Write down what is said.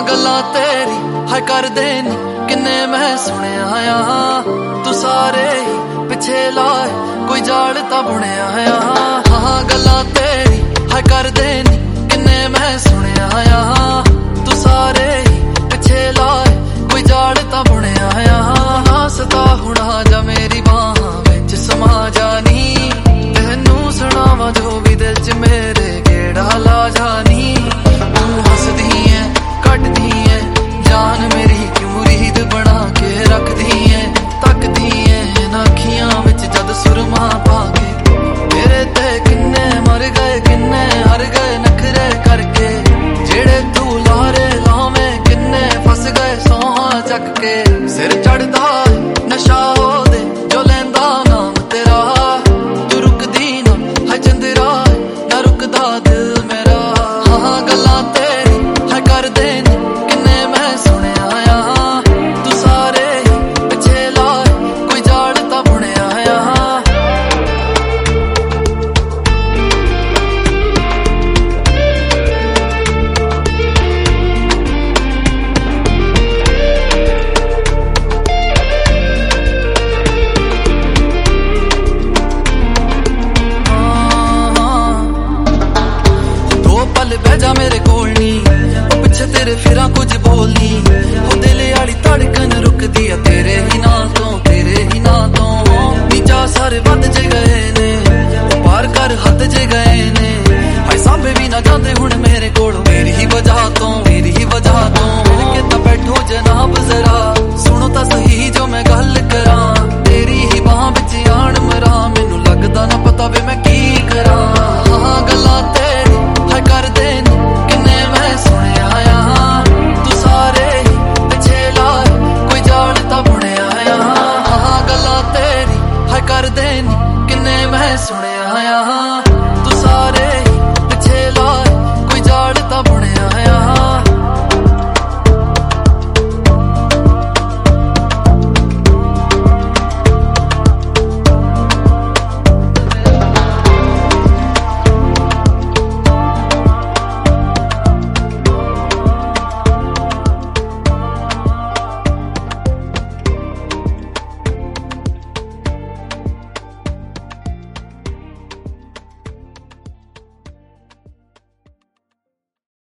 गल्लां तेरी हाय कर देनी किन्ने मैं सुनिया आ तू सारे ही पिछे लाए कोई जाल ता बुनिया आ हाँ गल्लां तेरी हाय कर देनी किन्ने मैं सुनिया आ तू सारे ही पिछे लाए कोई जाल ता बुनिया आ हसदा हुणा जा मेरी बाहां विच समा जानी तेनू सुणावा जो भी दिल च मेरे गेड़ा ला जानी तू हसदी है कटदी है जान मेरी क्यों मुरीद बना के रखदी है तकदी है अखियां विच जद सुरमा पाके तेरे ते किन्ने मर गए किन्ने हर गए नखरे करके जेड़े तू लारे लावे किन्ने फस गए सोहा चक के सिर चढ़दा नशा ओदे जो लेंदा नाम तेरा तू रुकदी ना है चंदरा ना रुकदा दिल मेरा हाँ गल्लां तेरी है कर देनी किन्ने मैं सुनिया आ तू सारे ही पिछे लाए कोई जाल ता बुनिया आ बह जा मेरे कोल नी पिछे तेरे फिरा कुछ बोलनी हो दिल आली धड़कन रुकदी है तेरे ही नाल तो नीचा सारे बद जे गए ने पार कर हद जे गए ने हाय साबे भी ना जाते हुण मेरे कोल मेरी ही वजह तो